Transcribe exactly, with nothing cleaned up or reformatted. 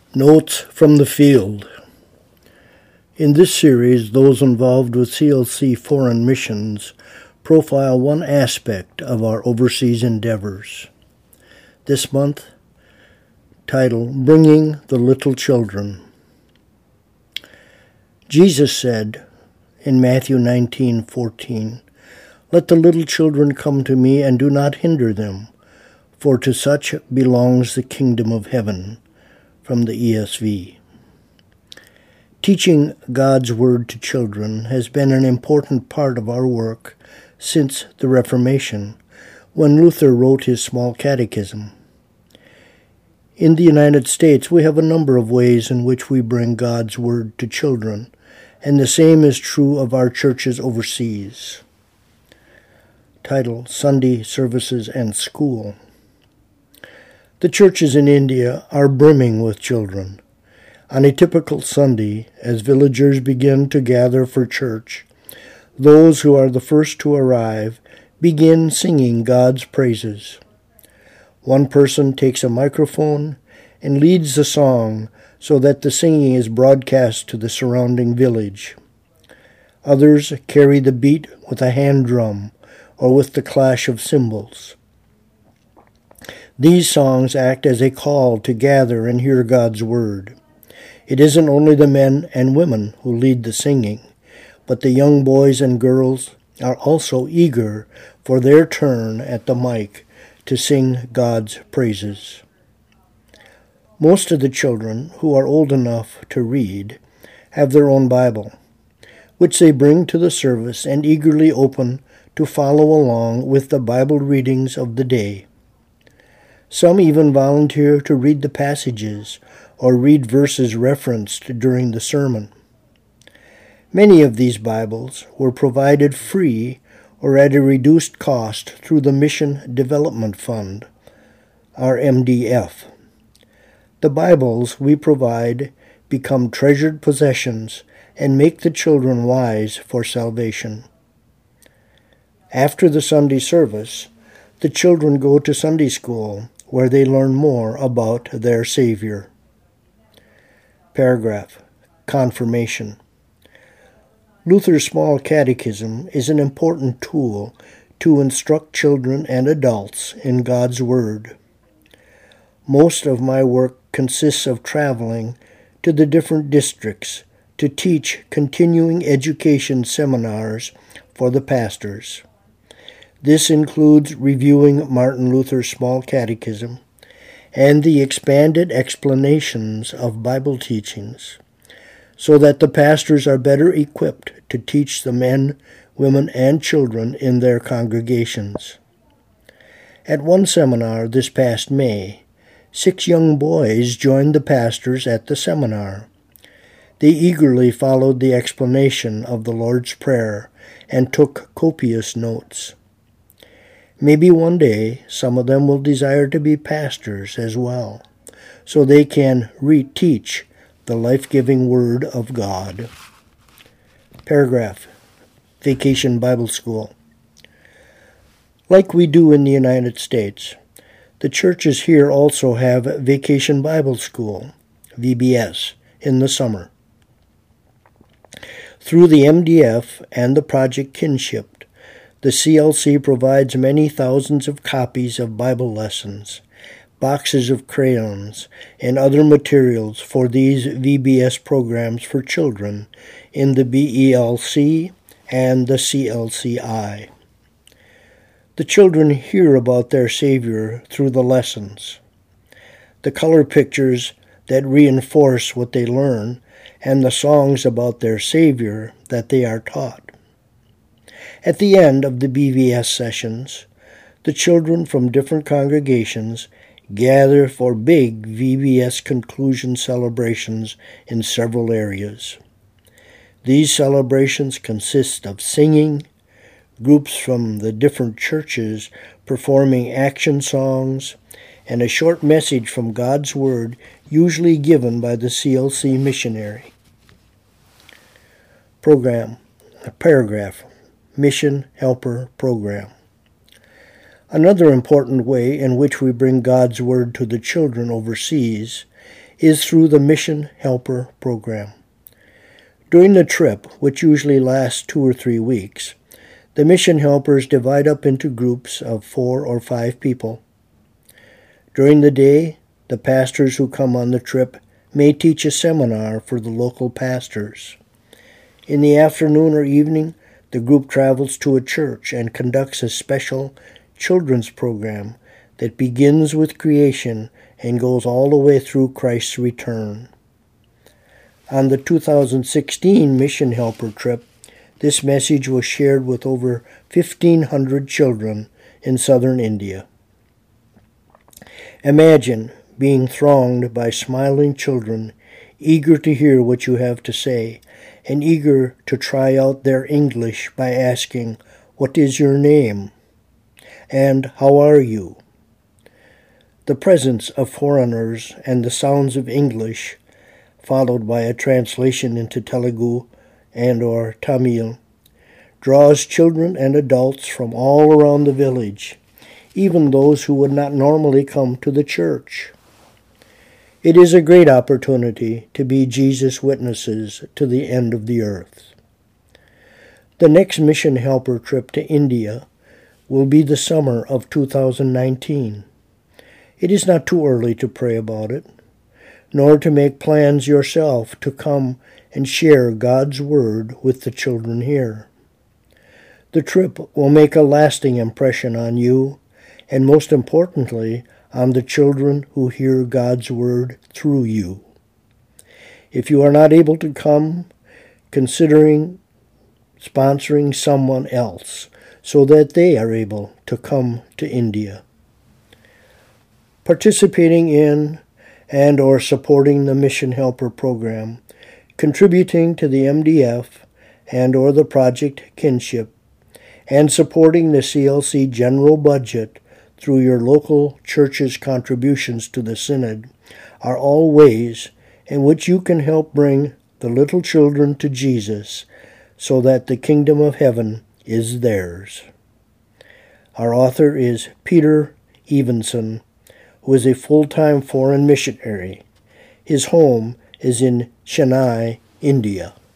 Notes from the Field. In this series, those involved with C L C foreign missions profile one aspect of our overseas endeavors. This month, title, Bringing the Little Children. Jesus said in Matthew nineteen fourteen, "Let the little children come to me, and do not hinder them, for to such belongs the kingdom of heaven," from the E S V. Teaching God's Word to children has been an important part of our work since the Reformation, when Luther wrote his small catechism. In the United States, we have a number of ways in which we bring God's Word to children, and the same is true of our churches overseas. Title, Sunday Services and School. The churches in India are brimming with children. On a typical Sunday, as villagers begin to gather for church, those who are the first to arrive begin singing God's praises. One person takes a microphone and leads the song so that the singing is broadcast to the surrounding village. Others carry the beat with a hand drum or with the clash of cymbals. These songs act as a call to gather and hear God's word. It isn't only the men and women who lead the singing, but the young boys and girls are also eager for their turn at the mic to sing God's praises. Most of the children who are old enough to read have their own Bible, which they bring to the service and eagerly open to follow along with the Bible readings of the day. Some even volunteer to read the passages or read verses referenced during the sermon. Many of these Bibles were provided free or at a reduced cost through the Mission Development Fund, our M D F. The Bibles we provide become treasured possessions and make the children wise for salvation. After the Sunday service, the children go to Sunday school, where they learn more about their Savior. Paragraph, Confirmation. Luther's Small Catechism is an important tool to instruct children and adults in God's Word. Most of my work consists of traveling to the different districts to teach continuing education seminars for the pastors. This includes reviewing Martin Luther's Small Catechism and the expanded explanations of Bible teachings, so that the pastors are better equipped to teach the men, women, and children in their congregations. At one seminar this past May, six young boys joined the pastors at the seminar. They eagerly followed the explanation of the Lord's Prayer and took copious notes. Maybe one day some of them will desire to be pastors as well, so they can reteach the life-giving Word of God. Paragraph, Vacation Bible School. Like we do in the United States, the churches here also have Vacation Bible School, V B S, in the summer. Through the M D F and the Project Kinship, the C L C provides many thousands of copies of Bible lessons, boxes of crayons, and other materials for these V B S programs for children in the B E L C and the C L C I. The children hear about their Savior through the lessons, the color pictures that reinforce what they learn, and the songs about their Savior that they are taught. At the end of the B V S sessions, the children from different congregations gather for big V B S conclusion celebrations in several areas. These celebrations consist of singing, groups from the different churches performing action songs, and a short message from God's Word, usually given by the C L C missionary. Program, a paragraph. Mission Helper Program. Another important way in which we bring God's Word to the children overseas is through the Mission Helper program. During the trip, which usually lasts two or three weeks, the mission helpers divide up into groups of four or five people. During the day, the pastors who come on the trip may teach a seminar for the local pastors. In the afternoon or evening, the group travels to a church and conducts a special children's program that begins with creation and goes all the way through Christ's return. On the two thousand sixteen Mission Helper trip, this message was shared with over fifteen hundred children in southern India. Imagine being thronged by smiling children, eager to hear what you have to say, and eager to try out their English by asking, "What is your name?" and "How are you?" The presence of foreigners and the sounds of English, followed by a translation into Telugu and or Tamil, draws children and adults from all around the village, even those who would not normally come to the church. It is a great opportunity to be Jesus' witnesses to the end of the earth. The next Mission Helper trip to India will be the summer of two thousand nineteen. It is not too early to pray about it, nor to make plans yourself to come and share God's Word with the children here. The trip will make a lasting impression on you, and most importantly, on the children who hear God's Word through you. If you are not able to come, considering sponsoring someone else so that they are able to come to India. Participating in and or supporting the Mission Helper program, contributing to the M D F and or the Project Kinship, and supporting the C L C general budget through your local church's contributions to the Synod are all ways in which you can help bring the little children to Jesus so that the kingdom of heaven is theirs. Our author is Peter Evenson, who is a full-time foreign missionary. His home is in Chennai, India.